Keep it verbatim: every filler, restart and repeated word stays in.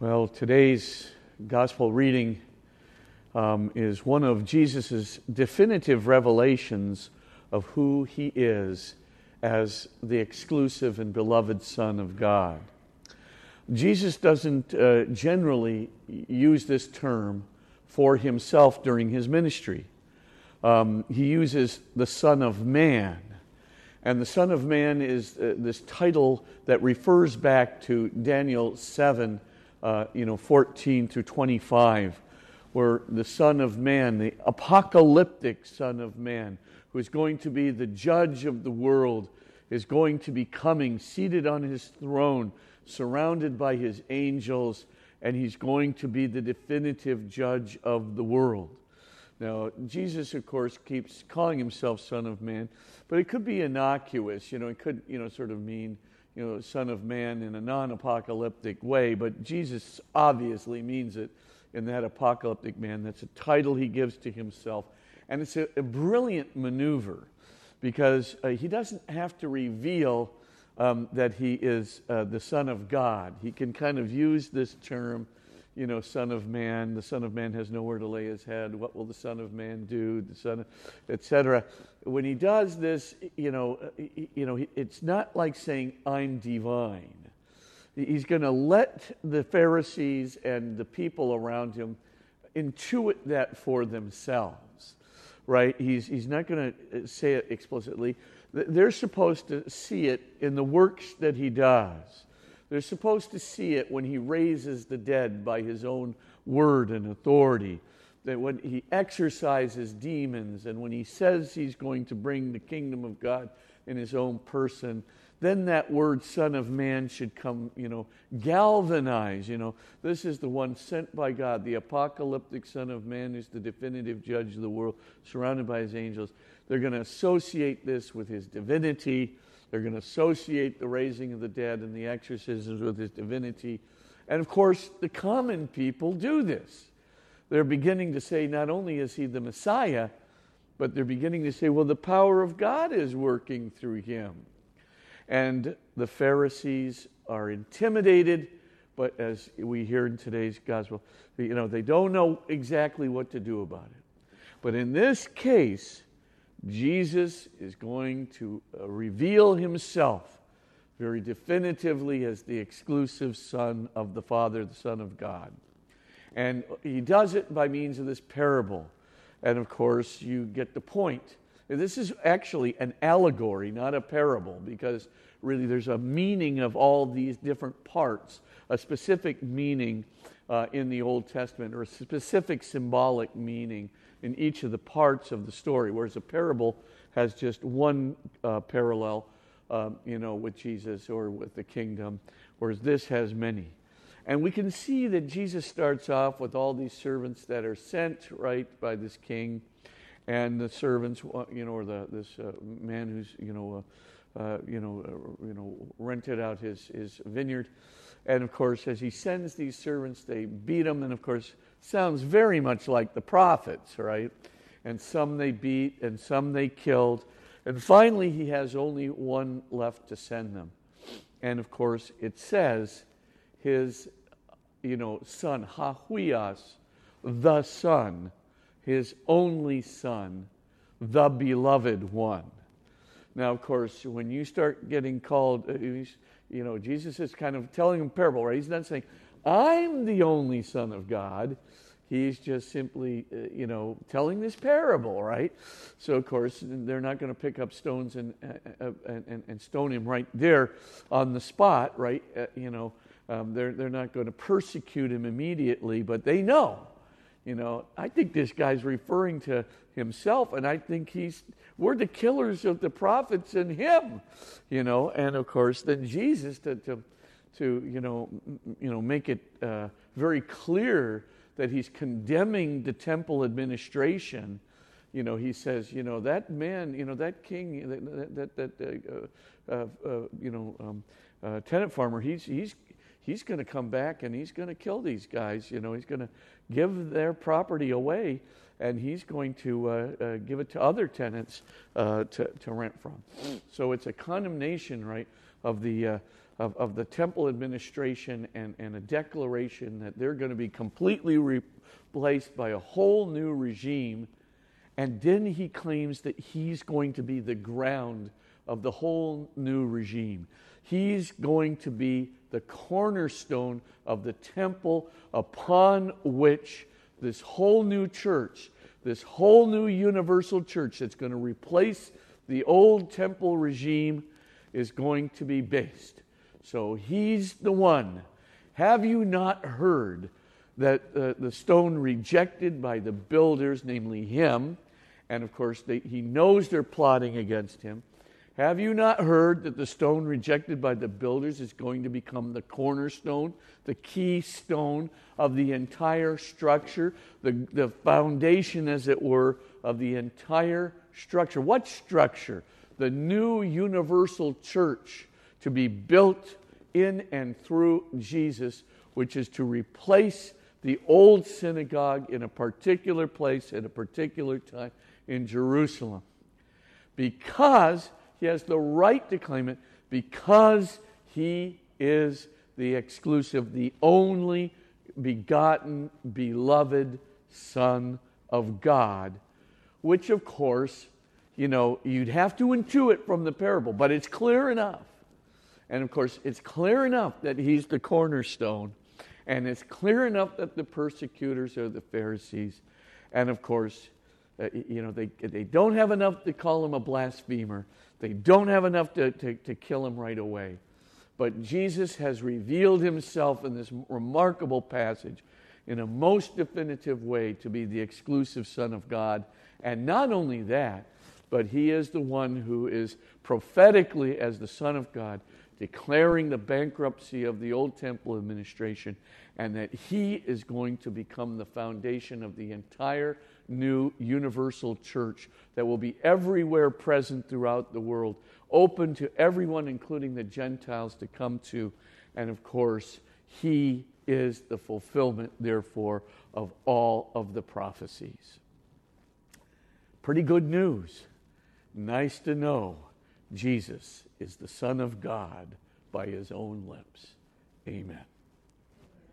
Well, today's gospel reading um, is one of Jesus' definitive revelations of who he is as the exclusive and beloved Son of God. Jesus doesn't uh, generally use this term for himself during his ministry. Um, he uses the Son of Man. And the Son of Man is uh, this title that refers back to Daniel seven, uh, you know, fourteen through twenty-five, where the Son of Man, the apocalyptic Son of Man, who is going to be the judge of the world, is going to be coming, seated on his throne, surrounded by his angels, and he's going to be the definitive judge of the world. Now, Jesus, of course, keeps calling himself Son of Man, but it could be innocuous. You know, it could, you know, sort of mean, you know, Son of Man in a non-apocalyptic way, but Jesus obviously means it in that apocalyptic man. That's a title he gives to himself, and it's a, a brilliant maneuver because uh, he doesn't have to reveal um, that he is uh, the Son of God. He can kind of use this term, you know, Son of Man. The Son of Man has nowhere to lay his head. What will the Son of Man do? The Son, et cetera. When he does this, you know, you know, it's not like saying I'm divine. He's going to let the Pharisees and the people around him intuit that for themselves, right? He's he's not going to say it explicitly. They're supposed to see it in the works that he does. They're supposed to see it when he raises the dead by his own word and authority, that when he exorcises demons and when he says he's going to bring the kingdom of God in his own person, then that word Son of Man should come, you know, galvanize, you know, this is the one sent by God, the apocalyptic Son of Man who's the definitive judge of the world, surrounded by his angels. They're going to associate this with his divinity. They're going to associate the raising of the dead and the exorcisms with his divinity. And of course, the common people do this. They're beginning to say not only is he the Messiah, but they're beginning to say, well, the power of God is working through him. And the Pharisees are intimidated, but as we hear in today's gospel, you know, they don't know exactly what to do about it. But in this case, Jesus is going to uh, reveal himself very definitively as the exclusive Son of the Father, the Son of God. And he does it by means of this parable. And of course, you get the point. This is actually an allegory, not a parable, because really there's a meaning of all these different parts, a specific meaning uh, in the Old Testament, or a specific symbolic meaning in each of the parts of the story, whereas a parable has just one uh, parallel, um, you know, with Jesus or with the kingdom, whereas this has many. And we can see that Jesus starts off with all these servants that are sent, right, by this king, and the servants, you know, or the this uh, man who's, you know, uh, uh, you know, uh, you know, rented out his his vineyard, and of course, as he sends these servants, they beat him, and of course, sounds very much like the prophets, right? And some they beat, and some they killed, and finally, he has only one left to send them, and of course, it says his, you know, son, Hahuias, the Son, his only Son, the beloved one. Now, of course, when you start getting called, you know, Jesus is kind of telling a parable, right? He's not saying, I'm the only Son of God. He's just simply, uh, you know, telling this parable, right? So, of course, they're not going to pick up stones and, uh, and and stone him right there on the spot, right? Uh, you know, um, they're they're not going to persecute him immediately, but they know. You know, I think this guy's referring to himself, and I think he's, we're the killers of the prophets in him, you know, and of course, then Jesus, to, to, to you know, you know, make it uh, very clear that he's condemning the temple administration, you know, he says, you know, that man, you know, that king, that, that, that uh, uh, uh, you know, um, uh, tenant farmer, he's, he's, he's going to come back and he's going to kill these guys, you know, he's going to give their property away, and he's going to uh, uh, give it to other tenants uh, to, to rent from. So it's a condemnation, right, of the uh, of, of the temple administration and, and a declaration that they're going to be completely replaced by a whole new regime. And then he claims that he's going to be the ground of the whole new regime. He's going to be the cornerstone of the temple upon which this whole new church, this whole new universal church that's going to replace the old temple regime is going to be based. So he's the one. Have you not heard that uh, the stone rejected by the builders, namely him, and of course they, he knows they're plotting against him. Have you not heard that the stone rejected by the builders is going to become the cornerstone, the keystone of the entire structure, the, the foundation, as it were, of the entire structure? What structure? The new universal church to be built in and through Jesus, which is to replace the old synagogue in a particular place at a particular time in Jerusalem. Because he has the right to claim it, because he is the exclusive, the only begotten, beloved Son of God, which of course, you know, you'd have to intuit from the parable, but it's clear enough. And of course, it's clear enough that he's the cornerstone, and it's clear enough that the persecutors are the Pharisees. And of course, uh, you know, they they don't have enough to call him a blasphemer. They don't have enough to, to, to kill him right away. But Jesus has revealed himself in this remarkable passage in a most definitive way to be the exclusive Son of God. And not only that, but he is the one who is prophetically, as the Son of God, declaring the bankruptcy of the old temple administration, and that he is going to become the foundation of the entire new universal church that will be everywhere present throughout the world, open to everyone, including the Gentiles, to come to. And of course, he is the fulfillment, therefore, of all of the prophecies. Pretty good news. Nice to know Jesus is the Son of God by his own lips. Amen.